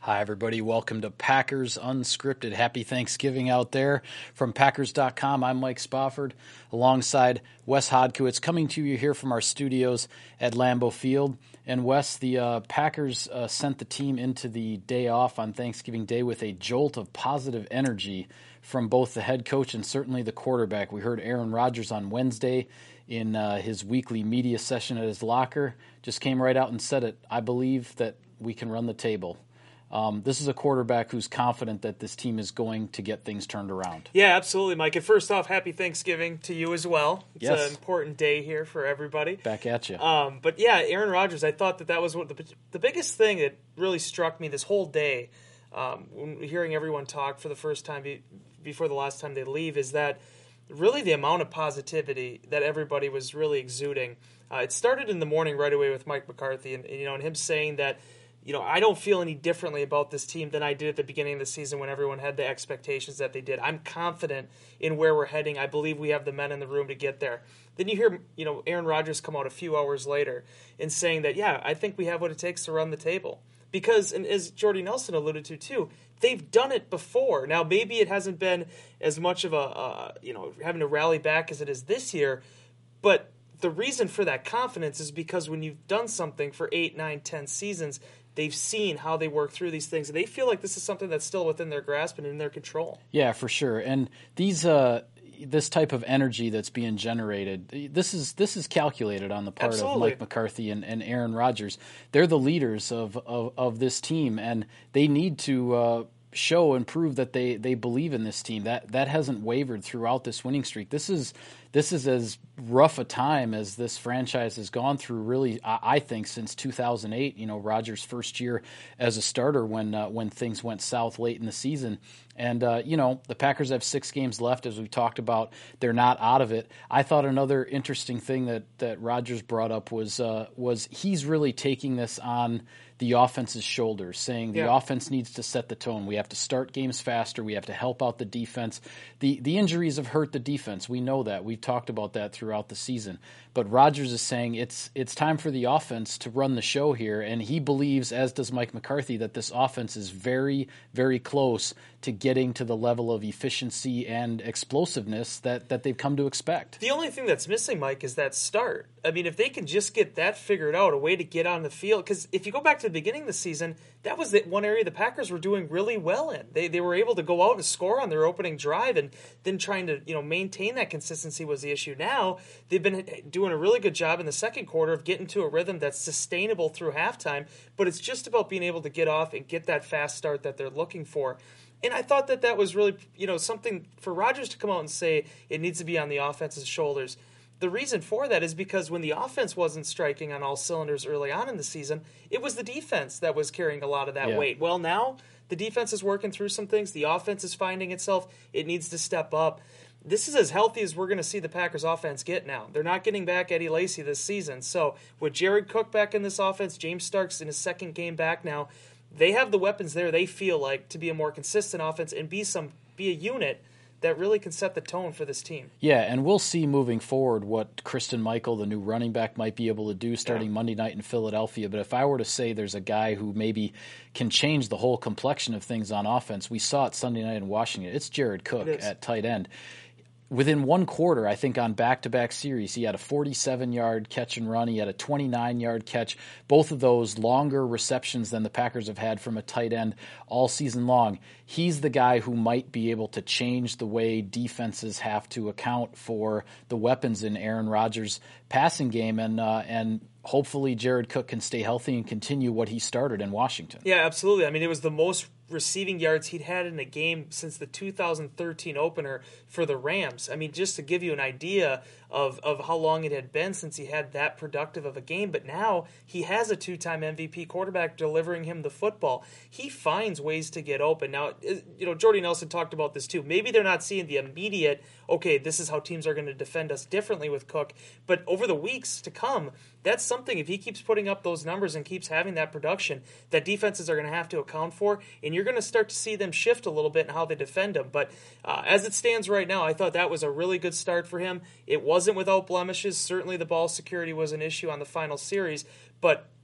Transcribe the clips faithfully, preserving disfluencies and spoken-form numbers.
Hi, everybody. Welcome to Packers Unscripted. Happy Thanksgiving out there. From Packers dot com, I'm Mike Spofford, alongside Wes Hodkiewicz, coming to you here from our studios at Lambeau Field. And Wes, the uh, Packers uh, sent the team into the day off on Thanksgiving Day with a jolt of positive energy from both the head coach and certainly the quarterback. We heard Aaron Rodgers on Wednesday in uh, his weekly media session at his locker. Just came right out and said it. I believe that we can run the table. Um, this is a quarterback who's confident that this team is going to get things turned around. Yeah, absolutely, Mike. And first off, happy Thanksgiving to you as well. It's yes. an important day here for everybody. Back at you. Um, but yeah, Aaron Rodgers, I thought that that was what the, the biggest thing that really struck me this whole day, um, when hearing everyone talk for the first time be, before the last time they leave, is that really the amount of positivity that everybody was really exuding. Uh, it started in the morning right away with Mike McCarthy, and you know, and him saying that, you know, I don't feel any differently about this team than I did at the beginning of the season when everyone had the expectations that they did. I'm confident in where we're heading. I believe we have the men in the room to get there. Then you hear, you know, Aaron Rodgers come out a few hours later and saying that, yeah, I think we have what it takes to run the table. Because, and as Jordy Nelson alluded to too, they've done it before. Now, maybe it hasn't been as much of a, uh, you know, having to rally back as it is this year, but the reason for that confidence is because when you've done something for eight, nine, ten seasons, they've seen how they work through these things, and they feel like this is something that's still within their grasp and in their control. Yeah, for sure. And these, uh, this type of energy that's being generated, this is this is calculated on the part Absolutely. of Mike McCarthy and, and Aaron Rodgers. They're the leaders of, of, of this team, and they need to uh, show and prove that they, they believe in this team. That that hasn't wavered throughout this winning streak. This is this is as rough a time as this franchise has gone through, really, I think, since two thousand eight, you know, Rodgers' first year as a starter when uh, when things went south late in the season. And, uh, you know, the Packers have six games left, as we talked about. They're not out of it. I thought another interesting thing that, that Rodgers brought up was uh, was he's really taking this on the offense's shoulders, saying the yeah. offense needs to set the tone. We have to start games faster. We have to help out the defense. The the injuries have hurt the defense. We know that. We've talked about that throughout the season. But Rodgers is saying it's it's time for the offense to run the show here, and he believes, as does Mike McCarthy, that this offense is very, very close to getting to the level of efficiency and explosiveness that, that they've come to expect. The only thing that's missing, Mike, is that start. I mean, if they can just get that figured out, a way to get on the field, because if you go back to the beginning of the season, that was the one area the Packers were doing really well in. They they were able to go out and score on their opening drive, and then trying to, you know, maintain that consistency was the issue. Now they've been doing a really good job in the second quarter of getting to a rhythm that's sustainable through halftime, but it's just about being able to get off and get that fast start that they're looking for. And I thought that that was really, you know, something for Rodgers to come out and say it needs to be on the offense's shoulders. The reason for that is because when the offense wasn't striking on all cylinders early on in the season, it was the defense that was carrying a lot of that yeah. weight. Well, now the defense is working through some things. The offense is finding itself. It needs to step up. This is as healthy as we're going to see the Packers offense get now. They're not getting back Eddie Lacy this season. So with Jared Cook back in this offense, James Starks in his second game back now, they have the weapons there, they feel like, to be a more consistent offense and be some be a unit that really can set the tone for this team. Yeah, and we'll see moving forward what Christine Michael, the new running back, might be able to do starting yeah. Monday night in Philadelphia. But if I were to say there's a guy who maybe can change the whole complexion of things on offense, we saw it Sunday night in Washington. It's Jared Cook it at tight end. Within one quarter, I think on back-to-back series, he had a forty-seven-yard catch and run. He had a twenty-nine-yard catch. Both of those longer receptions than the Packers have had from a tight end all season long. He's the guy who might be able to change the way defenses have to account for the weapons in Aaron Rodgers' passing game, and uh, and hopefully Jared Cook can stay healthy and continue what he started in Washington. Yeah, absolutely. I mean, it was the most receiving yards he'd had in a game since the two thousand thirteen opener for the Rams. I mean, just to give you an idea of, of how long it had been since he had that productive of a game, but now he has a two-time M V P quarterback delivering him the football. He finds ways to get open. Now, you know, Jordy Nelson talked about this too. Maybe they're not seeing the immediate, okay, this is how teams are going to defend us differently with Cook, but over the weeks to come, that's something, if he keeps putting up those numbers and keeps having that production, that defenses are going to have to account for, and you're going to start to see them shift a little bit in how they defend him. But uh, as it stands right now, I thought that was a really good start for him. It wasn't without blemishes. Certainly the ball security was an issue on the final series, but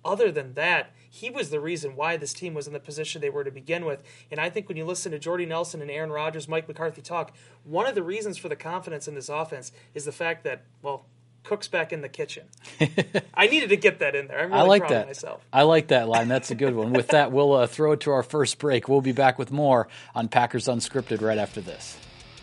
other than that, he was the reason why this team was in the position they were to begin with. And I think when you listen to Jordy Nelson and Aaron Rodgers, Mike McCarthy talk, one of the reasons for the confidence in this offense is the fact that, well, Cook's back in the kitchen. I needed to get that in there. I'm really I like proud that. of myself. I like that line. That's a good one. With that, we'll uh, throw it to our first break. We'll be back with more on Packers Unscripted right after this.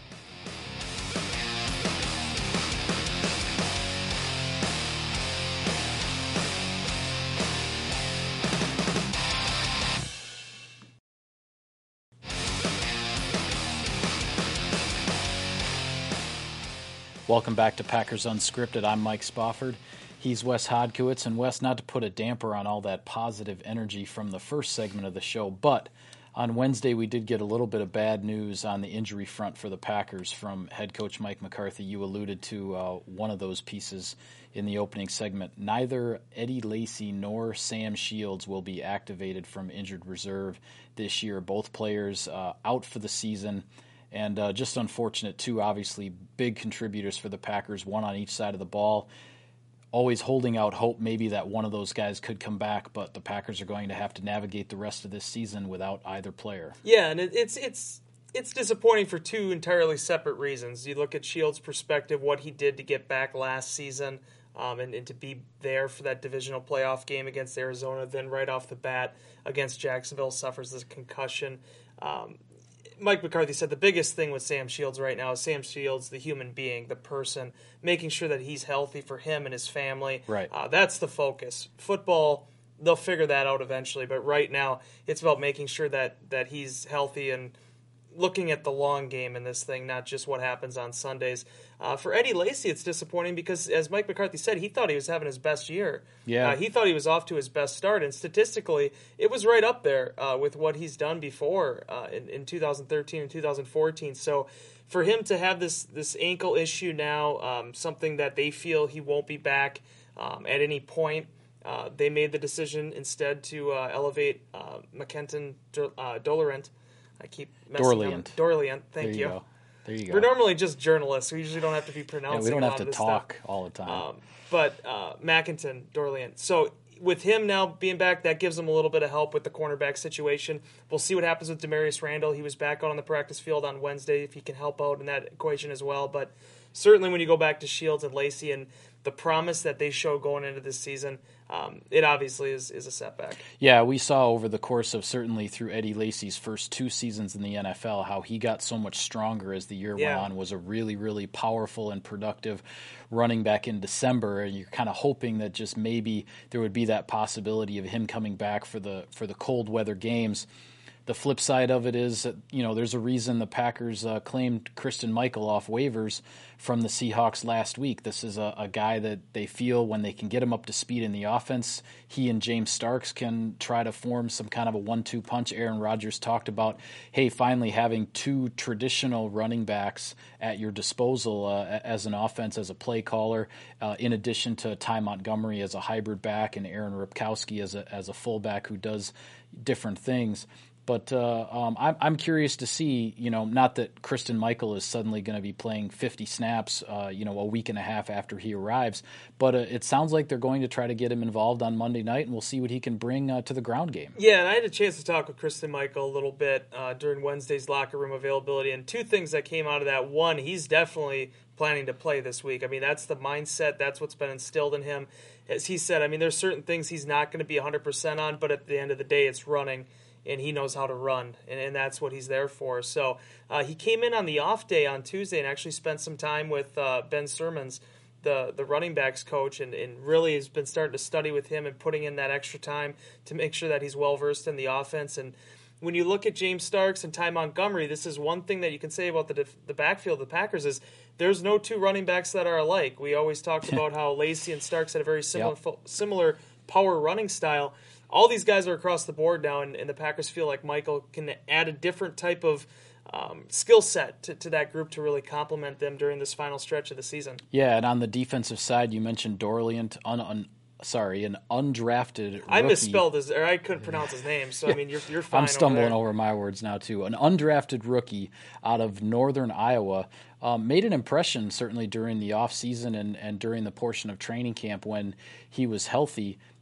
Welcome back to Packers Unscripted. I'm Mike Spofford. He's Wes Hodkiewicz. And Wes, not to put a damper on all that positive energy from the first segment of the show, but on Wednesday we did get a little bit of bad news on the injury front for the Packers from head coach Mike McCarthy. You alluded to uh, one of those pieces in the opening segment. Neither Eddie Lacy nor Sam Shields will be activated from injured reserve this year. Both players uh, out for the season. And uh, just unfortunate, too, obviously, big contributors for the Packers, one on each side of the ball. Always holding out hope maybe that one of those guys could come back, but the Packers are going to have to navigate the rest of this season without either player. Yeah, and it, it's it's it's disappointing for two entirely separate reasons. You look at Shields' perspective, what he did to get back last season, um, and, and to be there for that divisional playoff game against Arizona, then right off the bat against Jacksonville suffers this concussion. Um Mike McCarthy said the biggest thing with Sam Shields right now is Sam Shields, the human being, the person, making sure that he's healthy for him and his family. Right. Uh, that's the focus. Football, they'll figure that out eventually, but right now it's about making sure that, that he's healthy and looking at the long game in this thing, not just what happens on Sundays. Uh, for Eddie Lacy, it's disappointing because, as Mike McCarthy said, he thought he was having his best year. Yeah. Uh, he thought he was off to his best start, and statistically, it was right up there uh, with what he's done before uh, in, in two thousand thirteen and two thousand fourteen. So for him to have this, this ankle issue now, um, something that they feel he won't be back um, at any point, uh, they made the decision instead to uh, elevate uh, McKenton uh, Dorleant. I keep messing Dorleant. up. Dorleant, thank there you. you. Go. There you go. We're normally just journalists. We usually don't have to be pronouncing. Yeah, we don't a have lot to of this talk stuff. all the time. Um, but uh, Mackinton, Dorleant. So with him now being back, that gives him a little bit of help with the cornerback situation. We'll see what happens with Demarius Randall. He was back out on the practice field on Wednesday, if he can help out in that equation as well. But certainly when you go back to Shields and Lacy and the promise that they show going into this season, um, it obviously is, is a setback. Yeah, we saw over the course of certainly through Eddie Lacy's first two seasons in the N F L how he got so much stronger as the year Yeah. went on, was a really, really powerful and productive running back in December, and you're kind of hoping that just maybe there would be that possibility of him coming back for the for the cold weather games. The flip side of it is that, you know, there's a reason the Packers uh, claimed Christine Michael off waivers from the Seahawks last week. This is a, a guy that they feel when they can get him up to speed in the offense, he and James Starks can try to form some kind of a one two punch. Aaron Rodgers talked about, hey, finally having two traditional running backs at your disposal uh, as an offense, as a play caller, uh, in addition to Ty Montgomery as a hybrid back and Aaron Ripkowski as a, as a fullback who does different things. But uh, um, I'm, I'm curious to see, you know, not that Christine Michael is suddenly going to be playing fifty snaps, uh, you know, a week and a half after he arrives, but uh, it sounds like they're going to try to get him involved on Monday night, and we'll see what he can bring uh, to the ground game. Yeah, and I had a chance to talk with Christine Michael a little bit uh, during Wednesday's locker room availability, and two things that came out of that. One, he's definitely planning to play this week. I mean, that's the mindset. That's what's been instilled in him. As he said, I mean, there's certain things he's not going to be one hundred percent on, but at the end of the day, it's running. And he knows how to run, and, and that's what he's there for. So uh, he came in on the off day on Tuesday and actually spent some time with uh, Ben Sermons, the, the running backs coach, and, and really has been starting to study with him and putting in that extra time to make sure that he's well-versed in the offense. And when you look at James Starks and Ty Montgomery, this is one thing that you can say about the def- the backfield of the Packers is there's no two running backs that are alike. We always talked about how Lacy and Starks had a very similar Yep. fo- similar power running style. All these guys are across the board now, and, and the Packers feel like Michael can add a different type of um, skill set to, to that group to really complement them during this final stretch of the season. Yeah, and on the defensive side, you mentioned Dorleant, un, un, sorry, an undrafted rookie. I misspelled his, or I couldn't pronounce his name, so I mean, you're you're fine. I'm stumbling over, over my words now, too. An undrafted rookie out of northern Iowa um, made an impression, certainly during the offseason and, and during the portion of training camp when he was healthy.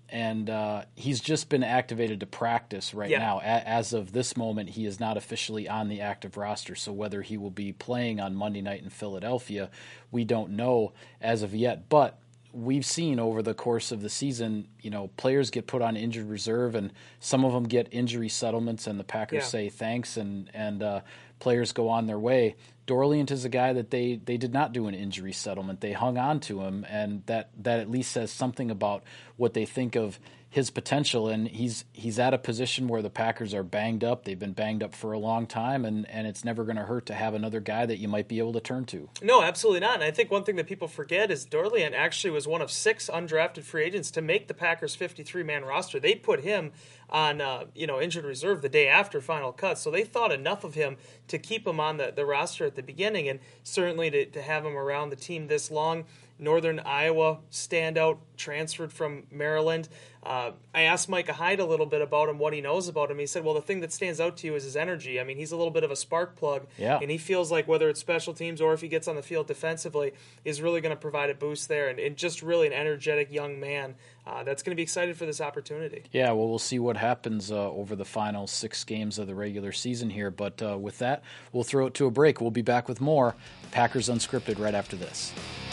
and uh, he's just been activated to practice right yeah. now. A- as of this moment, he is not officially on the active roster. So whether he will be playing on Monday night in Philadelphia, we don't know as of yet. But we've seen over the course of the season, you know, players get put on injured reserve, and some of them get injury settlements, and the Packers yeah. say thanks, and and uh, players go on their way. Dorleant is a guy that they, they did not do an injury settlement. They hung on to him, and that, that at least says something about what they think of his potential. And he's he's at a position where the Packers are banged up. They've been banged up for a long time, and, and it's never going to hurt to have another guy that you might be able to turn to. No, absolutely not. And I think one thing that people forget is Dorleant actually was one of six undrafted free agents to make the Packers fifty-three man roster. They put him on uh, you know injured reserve the day after final cut, so they thought enough of him to keep him on the, the roster at the beginning, and certainly to, to have him around the team this long. Northern Iowa standout, transferred from Maryland. Uh, I asked Micah Hyde a little bit about him, what he knows about him. He said, well, the thing that stands out to you is his energy. I mean, he's a little bit of a spark plug, yeah. and he feels like whether it's special teams or if he gets on the field defensively, is really going to provide a boost there, and, and just really an energetic young man uh, that's going to be excited for this opportunity. Yeah, well, we'll see what happens uh, over the final six games of the regular season here, but uh, with that, we'll throw it to a break. We'll be back with more Packers Unscripted right after this.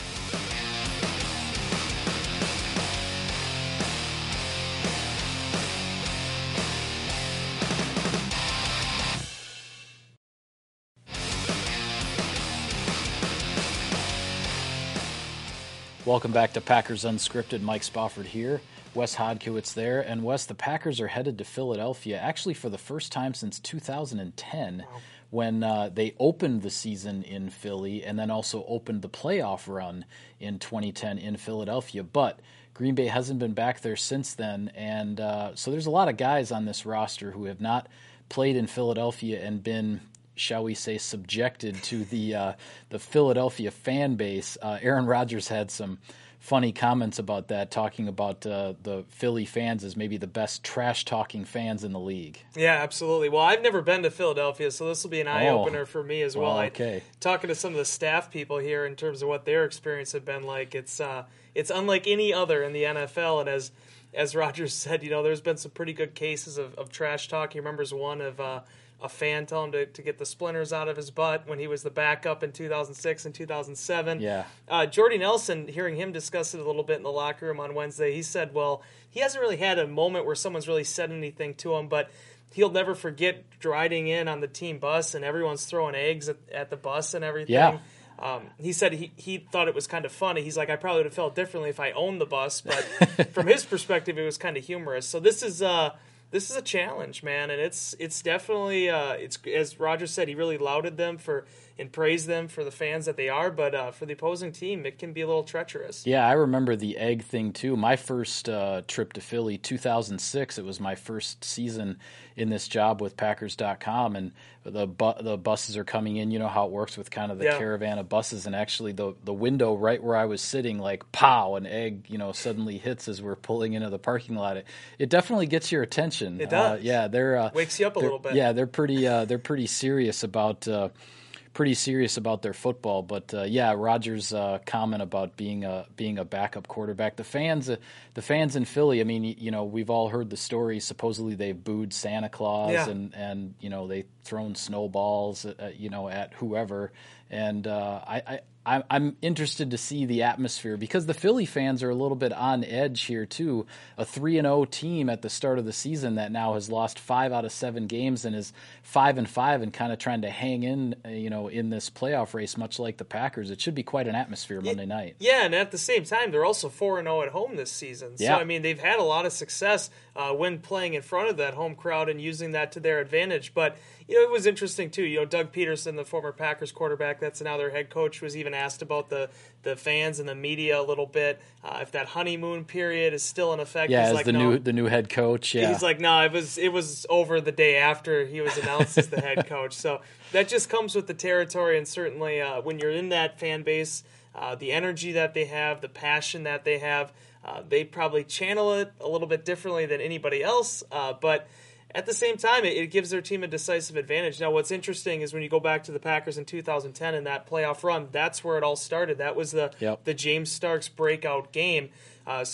Welcome back to Packers Unscripted. Mike Spofford here. Wes Hodkiewicz there. And Wes, the Packers are headed to Philadelphia, actually for the first time since two thousand ten, wow. when uh, they opened the season in Philly and then also opened the playoff run in twenty ten in Philadelphia. But Green Bay hasn't been back there since then, and uh, so there's a lot of guys on this roster who have not played in Philadelphia and been, shall we say, subjected to the uh, the Philadelphia fan base. Uh, Aaron Rodgers had some funny comments about that, talking about uh, the Philly fans as maybe the best trash-talking fans in the league. Yeah, absolutely. Well, I've never been to Philadelphia, so this will be an eye-opener oh, for me as well. well okay. I, talking to some of the staff people here in terms of what their experience had been like, it's uh, it's unlike any other in the N F L, and as as Rodgers said, you know, there's been some pretty good cases of, of trash talk. He remembers one of uh, a fan telling him to, to get the splinters out of his butt when he was the backup in two thousand six and two thousand seven. Yeah. Uh, Jordy Nelson, hearing him discuss it a little bit in the locker room on Wednesday, he said, well, he hasn't really had a moment where someone's really said anything to him, but he'll never forget riding in on the team bus and everyone's throwing eggs at, at the bus and everything. Yeah. Um, he said he, he thought it was kind of funny. He's like, I probably would have felt differently if I owned the bus, but from his perspective, it was kind of humorous. So this is uh, this is a challenge, man, and it's it's definitely uh, it's as Rodgers said, he really lauded them for and praised them for the fans that they are, but uh, for the opposing team, it can be a little treacherous. Yeah, I remember the egg thing too. My first uh, trip to Philly, two thousand six, it was my first season in this job with Packers dot com, and the bu- the buses are coming in. You know how it works with kind of the yeah. caravan of buses, and actually the the window right where I was sitting, like pow, an egg, you know, suddenly hits as we're pulling into the parking lot. It, it definitely gets your attention. It does. Uh, yeah, they're uh, wakes you up a little bit. Yeah, they're pretty uh, they're pretty serious about. Uh, pretty serious about their football, but uh, yeah, Rodgers' uh, comment about being a being a backup quarterback. The fans, uh, the fans in Philly. I mean, you know, we've all heard the story. Supposedly, they've booed Santa Claus, yeah. and and you know, they thrown snowballs, uh, you know, at whoever. And uh, I, I I'm interested to see the atmosphere because the Philly fans are a little bit on edge here too. A three and zero team at the start of the season that now has lost five out of seven games and is five and five and kind of trying to hang in, you know, in this playoff race, much like the Packers. It should be quite an atmosphere Monday night. Yeah, and at the same time, they're also four and zero at home this season. So yeah. I mean, they've had a lot of success uh, when playing in front of that home crowd and using that to their advantage. But you know, it was interesting too. You know, Doug Peterson, the former Packers quarterback, that's now their head coach, was even asked about the, the fans and the media a little bit. Uh, if that honeymoon period is still in effect, yeah, he's as like, the no. new the new head coach. Yeah, he's like, no, it was it was over the day after he was announced as the head coach. So that just comes with the territory, and certainly uh, when you're in that fan base, uh, the energy that they have, the passion that they have, uh, they probably channel it a little bit differently than anybody else, uh, but. At the same time, it, it gives their team a decisive advantage. Now, what's interesting is when you go back to the Packers in two thousand ten and that playoff run, that's where it all started. That was the yep. the James Starks breakout game. Uh, so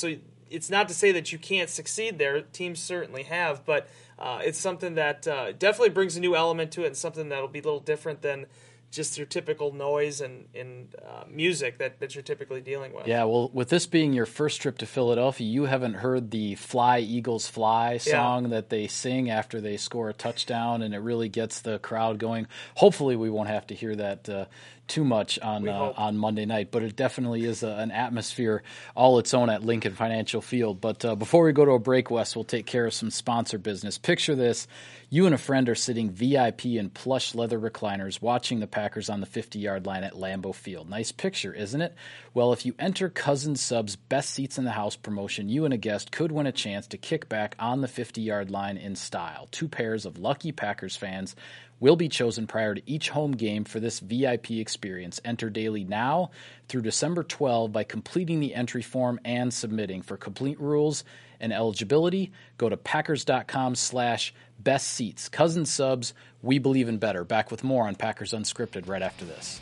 it's not to say that you can't succeed there. Teams certainly have, but uh, it's something that uh, definitely brings a new element to it, and something that'll be a little different than just your typical noise and, and uh, music that, that you're typically dealing with. Yeah, well, with this being your first trip to Philadelphia, you haven't heard the Fly, Eagles, Fly song yeah. that they sing after they score a touchdown, and it really gets the crowd going. Hopefully we won't have to hear that uh, too much on uh, on Monday night, but it definitely is a, an atmosphere all its own at Lincoln Financial Field. But uh, before we go to a break, Wes, we'll take care of some sponsor business. Picture this. You and a friend are sitting V I P in plush leather recliners watching the Packers on the fifty-yard line at Lambeau Field. Nice picture, isn't it? Well, if you enter Cousin Sub's Best Seats in the House promotion, you and a guest could win a chance to kick back on the fifty-yard line in style. Two pairs of lucky Packers fans will be chosen prior to each home game for this V I P experience. Enter daily now through December twelfth by completing the entry form and submitting. For complete rules and eligibility, go to packers.com slash best seats. Cousin Subs, we believe in better. Back with more on Packers Unscripted right after this.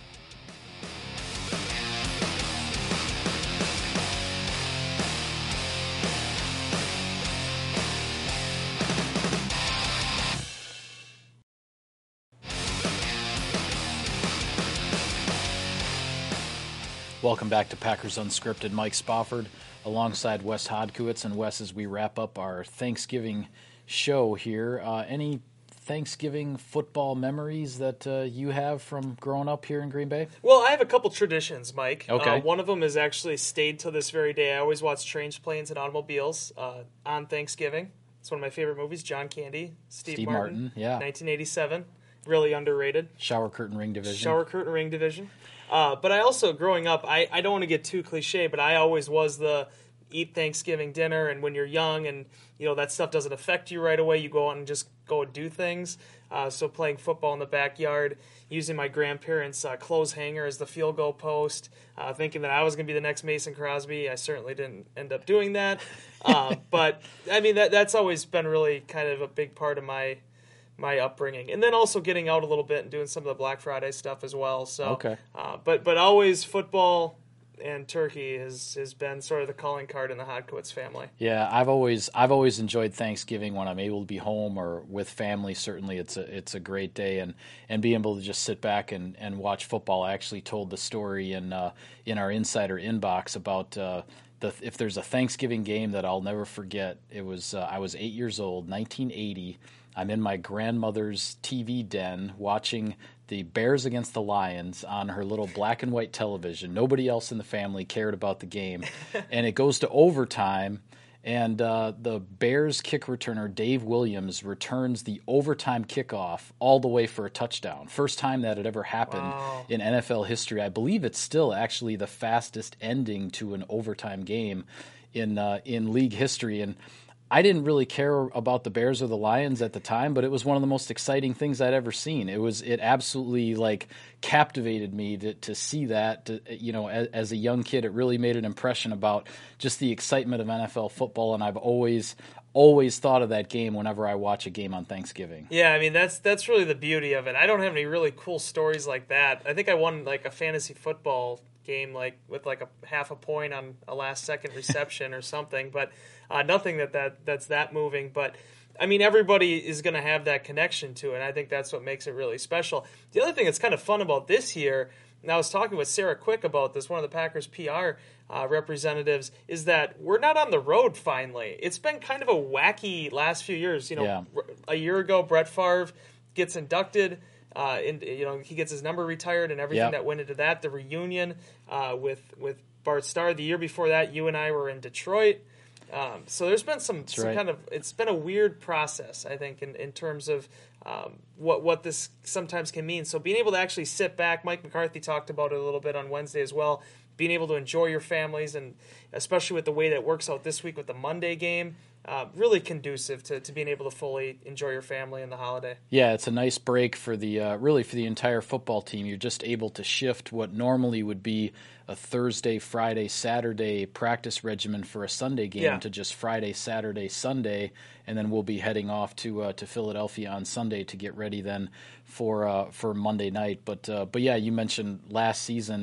Welcome back to Packers Unscripted. Mike Spofford alongside Wes Hodkiewicz. And Wes, as we wrap up our Thanksgiving show here, uh, any Thanksgiving football memories that uh, you have from growing up here in Green Bay? Well, I have a couple traditions, Mike. Okay. Uh, one of them has actually stayed till this very day. I always watch Trains, Planes, and Automobiles uh, on Thanksgiving. It's one of my favorite movies. John Candy, Steve, Steve Martin, Martin, yeah, nineteen eighty-seven. Really underrated. Shower Curtain Ring Division. Shower Curtain Ring Division. Uh, but I also, growing up, I, I don't want to get too cliche, but I always was the eat Thanksgiving dinner, and when you're young and, you know, that stuff doesn't affect you right away, you go out and just go and do things. Uh, so playing football in the backyard, using my grandparents' uh, clothes hanger as the field goal post, uh, thinking that I was going to be the next Mason Crosby. I certainly didn't end up doing that. Uh, but, I mean, that that's always been really kind of a big part of my my upbringing, and then also getting out a little bit and doing some of the Black Friday stuff as well. So, okay. uh, but but always football and turkey has has been sort of the calling card in the Hodkiewicz family. Yeah, I've always I've always enjoyed Thanksgiving when I'm able to be home or with family. Certainly, it's a it's a great day, and, and being able to just sit back and, and watch football. I actually told the story in uh, in our insider inbox about. Uh, The, if there's a Thanksgiving game that I'll never forget, it was uh, I was eight years old, nineteen eighty. I'm in my grandmother's T V den watching the Bears against the Lions on her little black and white television. Nobody else in the family cared about the game. And it goes to overtime, and uh, the Bears kick returner, Dave Williams, returns the overtime kickoff all the way for a touchdown. First time that had ever happened Wow. in N F L history. I believe it's still actually the fastest ending to an overtime game in uh, in league history. And I didn't really care about the Bears or the Lions at the time, but it was one of the most exciting things I'd ever seen. It was it absolutely like captivated me to to see that. To, you know, as, as a young kid, it really made an impression about just the excitement of N F L football, and I've always always thought of that game whenever I watch a game on Thanksgiving. Yeah, I mean that's that's really the beauty of it. I don't have any really cool stories like that. I think I won like a fantasy football game like with like a half a point on a last second reception or something, but uh, nothing that, that that's that moving. But I mean, everybody is going to have that connection to it, and I think that's what makes it really special. The other thing that's kind of fun about this year, and I was talking with Sarah Quick about this, one of the Packers P R uh, representatives, is that we're not on the road finally. It's been kind of a wacky last few years. You know, Yeah. a year ago, Brett Favre gets inducted. Uh, and you know he gets his number retired and everything Yep. that went into that. The reunion uh, with with Bart Starr. The year before that, you and I were in Detroit. Um, so there's been some, some right. kind of it's been a weird process, I think, in, in terms of um, what what this sometimes can mean. So being able to actually sit back, Mike McCarthy talked about it a little bit on Wednesday as well. Being able to enjoy your families, and especially with the way that it works out this week with the Monday game. Uh, really conducive to, to being able to fully enjoy your family and the holiday. Yeah, it's a nice break for the uh, really for the entire football team. You're just able to shift what normally would be a Thursday, Friday, Saturday practice regimen for a Sunday game Yeah. to just Friday, Saturday, Sunday, and then we'll be heading off to uh, to Philadelphia on Sunday to get ready then for uh, for Monday night. But uh, but yeah, you mentioned last season.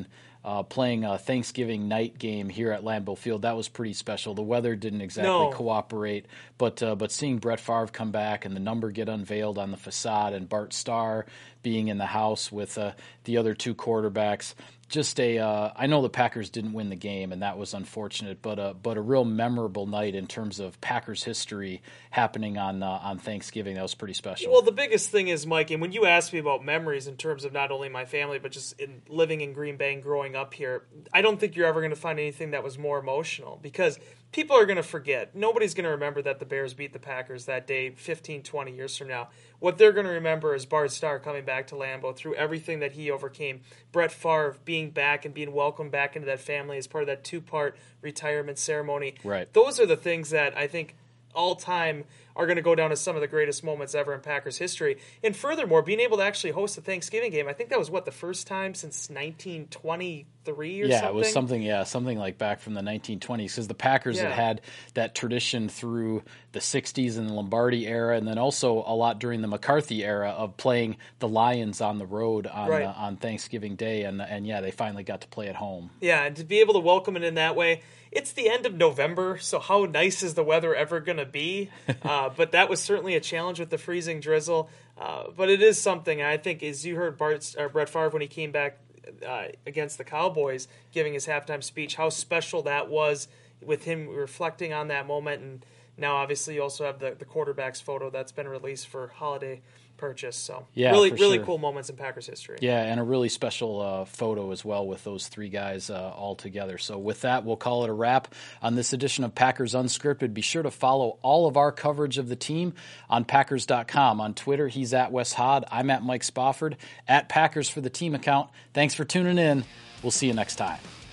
uh, playing a Thanksgiving night game here at Lambeau Field. That was pretty special. The weather didn't exactly No. cooperate, but uh, but seeing Brett Favre come back and the number get unveiled on the facade and Bart Starr being in the house with uh, the other two quarterbacks. Just a, uh, I know the Packers didn't win the game, and that was unfortunate, but a, but a real memorable night in terms of Packers history happening on uh, on Thanksgiving. That was pretty special. Well, the biggest thing is, Mike, and when you ask me about memories in terms of not only my family, but just in living in Green Bay and growing up here, I don't think you're ever going to find anything that was more emotional, because people are going to forget. Nobody's going to remember that the Bears beat the Packers that day fifteen, twenty years from now. What they're going to remember is Bart Starr coming back to Lambeau through everything that he overcame. Brett Favre being back and being welcomed back into that family as part of that two-part retirement ceremony. Right. Those are the things that I think all time are going to go down as some of the greatest moments ever in Packers history. And furthermore, being able to actually host a Thanksgiving game, I think that was, what, the first time since nineteen twenty-three or yeah, something? it was something, yeah, something like back from the nineteen twenties, because the Packers Yeah. had had that tradition through the sixties and the Lombardi era, and then also a lot during the McCarthy era of playing the Lions on the road on Right. uh, on Thanksgiving Day, and and yeah, they finally got to play at home. Yeah, and to be able to welcome it in that way. It's the end of November, so how nice is the weather ever going to be? Uh, but that was certainly a challenge with the freezing drizzle. Uh, but it is something, I think, as you heard Bart, or Brett Favre when he came back uh, against the Cowboys, giving his halftime speech, how special that was with him reflecting on that moment. And now, obviously, you also have the, the quarterback's photo that's been released for holiday purchase. So Yeah, really, for really sure. cool moments in Packers history. Yeah, and a really special uh, photo as well with those three guys uh, all together. So with that, we'll call it a wrap on this edition of Packers Unscripted. Be sure to follow all of our coverage of the team on Packers dot com. On Twitter, he's at Wes Hod. I'm at Mike Spofford, at Packers for the Team account. Thanks for tuning in. We'll see you next time.